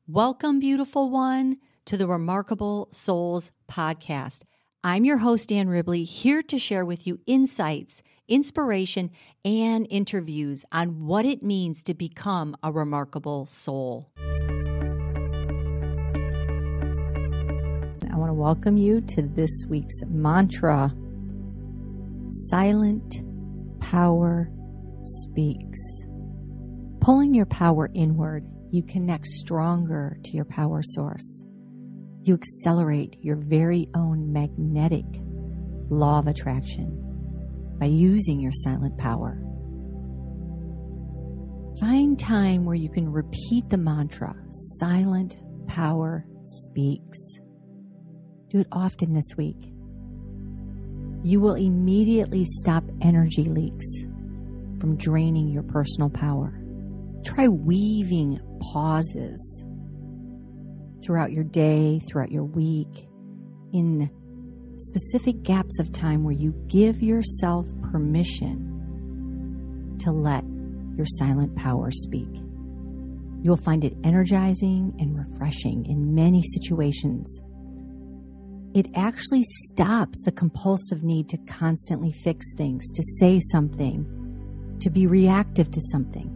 Welcome, beautiful one, to the Remarkable Souls podcast. I'm your host, Ann Ribley, here to share with you insights, inspiration, and interviews on what it means to become a remarkable soul. I want to welcome you to this week's mantra. Silent power speaks. Pulling your power inward, you connect stronger to your power source. You accelerate your very own magnetic law of attraction by using your silent power. Find time where you can repeat the mantra, silent power speaks. Do it often this week. You will immediately stop energy leaks from draining your personal power. Try weaving pauses throughout your day, throughout your week, in specific gaps of time where you give yourself permission to let your silent power speak. You'll find it energizing and refreshing in many situations. It actually stops the compulsive need to constantly fix things, to say something, to be reactive to something.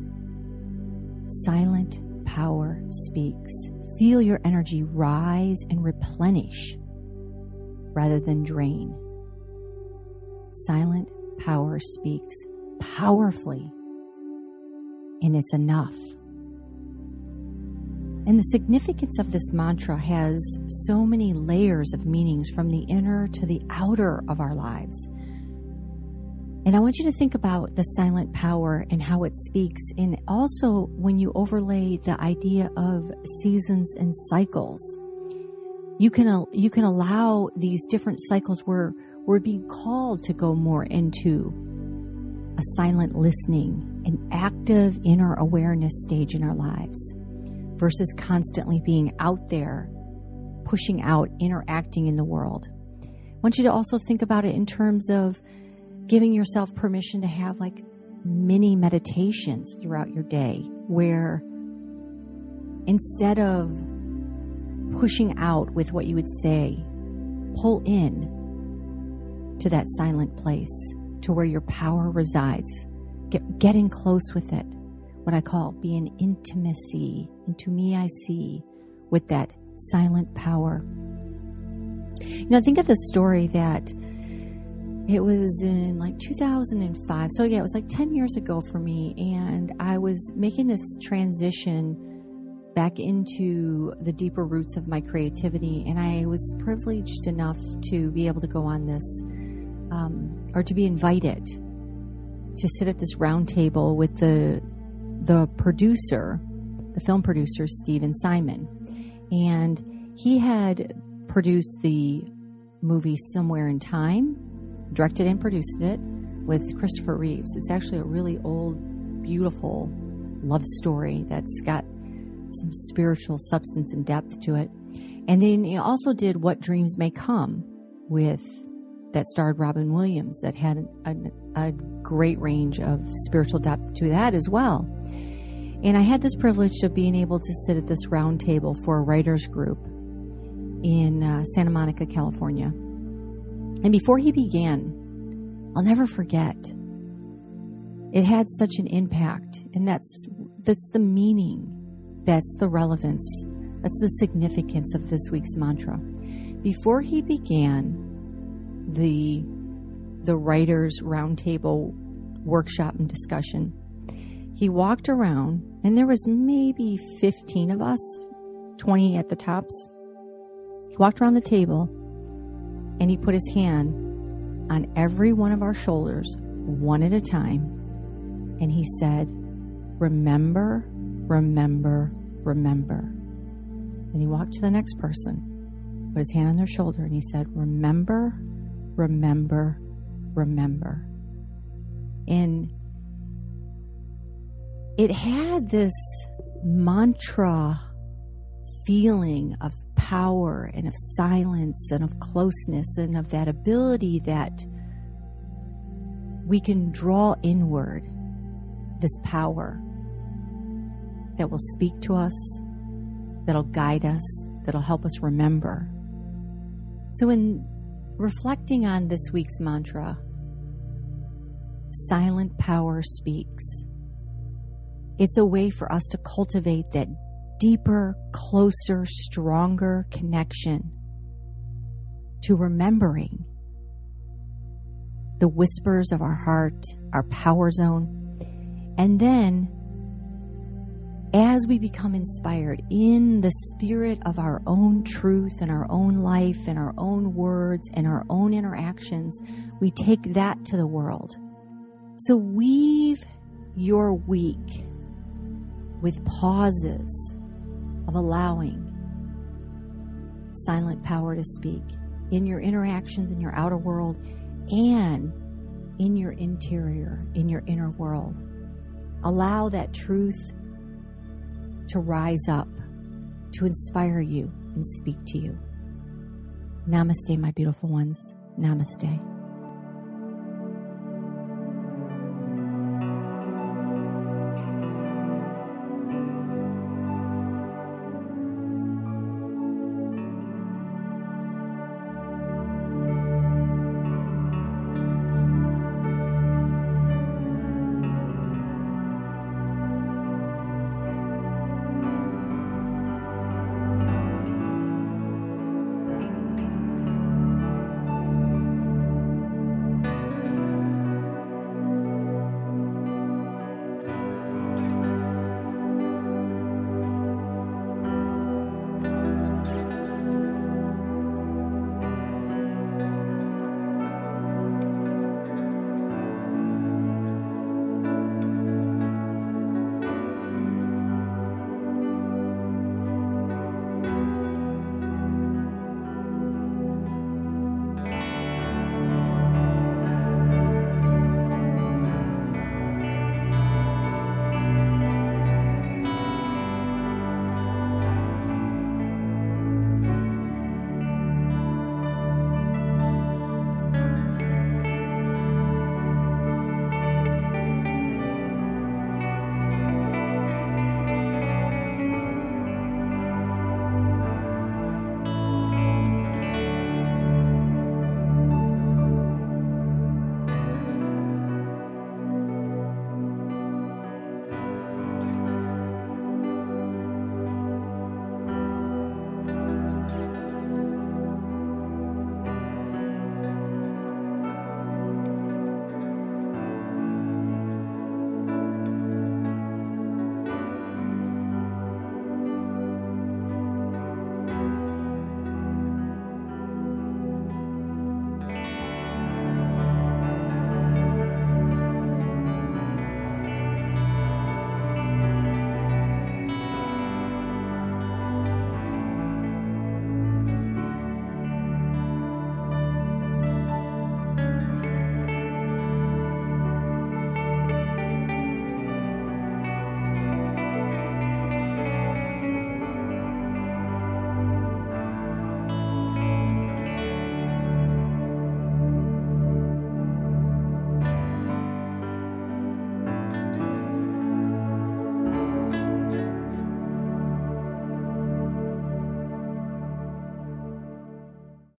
Silent power speaks. Feel your energy rise and replenish rather than drain. Silent power speaks powerfully, and it's enough. And the significance of this mantra has so many layers of meanings from the inner to the outer of our lives. And I want you to think about the silent power and how it speaks. And also when you overlay the idea of seasons and cycles, you can allow these different cycles where we're being called to go more into a silent listening, an active inner awareness stage in our lives versus constantly being out there, pushing out, interacting in the world. I want you to also think about it in terms of giving yourself permission to have like mini meditations throughout your day where instead of pushing out with what you would say, pull in to that silent place to where your power resides. Get in close with it. What I call be in intimacy, into me I see, with that silent power. You know, think of the story that it was in like 2005. So yeah, it was like 10 years ago for me. And I was making this transition back into the deeper roots of my creativity. And I was privileged enough to be able to go on this, or to be invited to sit at this round table with the producer, the film producer, Stephen Simon. And he had produced the movie Somewhere in Time, directed and produced it with Christopher Reeves. It's actually a really old, beautiful love story that's got some spiritual substance and depth to it. And then he also did What Dreams May Come that starred Robin Williams, that had a great range of spiritual depth to that as well. And I had this privilege of being able to sit at this round table for a writer's group in Santa Monica, California. And before he began, I'll never forget, it had such an impact. And that's the meaning. That's the relevance. That's the significance of this week's mantra. Before he began the writer's roundtable workshop and discussion, he walked around, and there was maybe 15 of us, 20 at the tops. He walked around the table, and he put his hand on every one of our shoulders, one at a time, and he said, "Remember, remember, remember." And he walked to the next person, put his hand on their shoulder, and he said, "Remember, remember, remember." And it had this mantra feeling of power and of silence and of closeness and of that ability that we can draw inward this power that will speak to us, that'll guide us, that'll help us remember. So in reflecting on this week's mantra, silent power speaks. It's a way for us to cultivate that deeper, closer, stronger connection to remembering the whispers of our heart, our power zone. And then, as we become inspired in the spirit of our own truth and our own life and our own words and our own interactions, we take that to the world. So weave your week with pauses of allowing silent power to speak in your interactions in your outer world and in your interior, in your inner world. Allow that truth to rise up, to inspire you and speak to you. Namaste, my beautiful ones. Namaste.